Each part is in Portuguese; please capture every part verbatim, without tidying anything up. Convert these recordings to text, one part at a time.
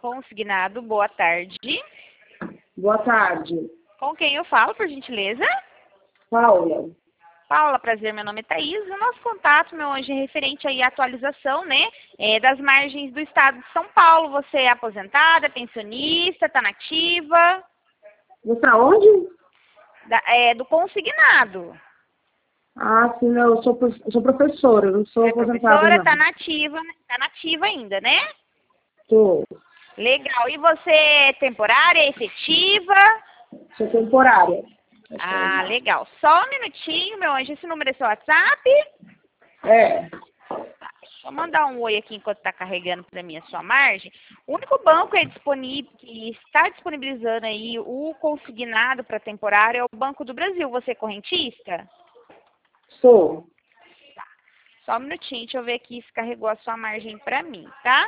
Consignado, boa tarde. Boa tarde. Com quem eu falo, por gentileza? Paula. Paula, prazer, meu nome é Thaís. O nosso contato, meu anjo, é referente aí à atualização, né, é, das margens do estado de São Paulo. Você é aposentada, pensionista, está nativa? Você tá onde? Da, é, do consignado. Ah, sim, não, eu sou, prof- eu sou professora, eu não sou É aposentada, professora, não. está nativa, tá nativa ainda, né? Sou, Legal. E você é temporária, efetiva? sou temporária. Ah, legal. Só um minutinho, meu anjo. Esse número é seu WhatsApp? É, Tá, deixa eu mandar um oi aqui enquanto está carregando para mim a sua margem. O único banco é disponível, que está disponibilizando aí o consignado para temporário é o Banco do Brasil. Você é correntista? sou. Só um minutinho, deixa eu ver aqui se carregou a sua margem para mim, tá?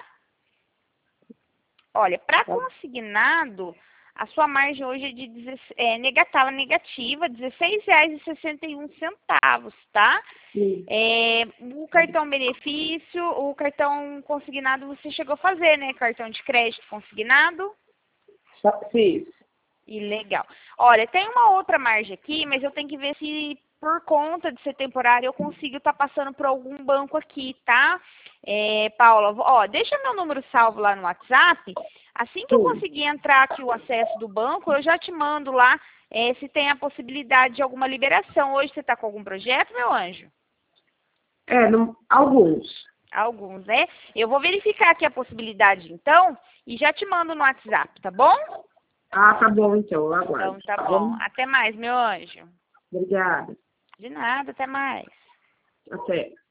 Olha, para consignado, a sua margem hoje é de dezesseis, é, negativa, negativa, dezesseis reais e sessenta e um centavos, tá? Sim. É, o cartão benefício, o cartão consignado você chegou a fazer, né? Cartão de crédito consignado. Só- Fiz. E legal. Olha, tem uma outra margem aqui, mas eu tenho que ver se por conta de ser temporário eu consigo estar passando por algum banco aqui, tá? É, Paula, ó, deixa meu número salvo lá no WhatsApp. Assim que eu Sim. conseguir entrar aqui o acesso do banco, eu já te mando lá é, se tem a possibilidade de alguma liberação. Hoje você está com algum projeto, meu anjo? É, não, alguns. Alguns, né? Eu vou verificar aqui a possibilidade, então, e já te mando no WhatsApp, tá bom? Ah, tá bom, então, eu aguardo. Então, tá bom. Até mais, meu anjo. Obrigada. De nada, até mais. Até.